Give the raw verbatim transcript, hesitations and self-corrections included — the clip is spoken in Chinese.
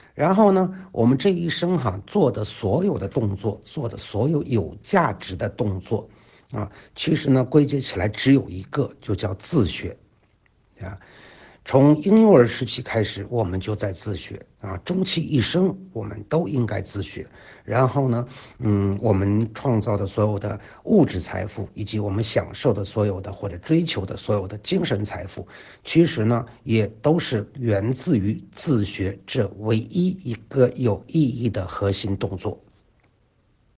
然后呢，我们这一生哈做的所有的动作，做的所有有价值的动作，啊，其实呢归结起来只有一个，就叫自学，啊。从婴幼儿时期开始，我们就在自学啊，终其一生，我们都应该自学。然后呢，嗯，我们创造的所有的物质财富，以及我们享受的所有的或者追求的所有的精神财富，其实呢，也都是源自于自学这唯一一个有意义的核心动作。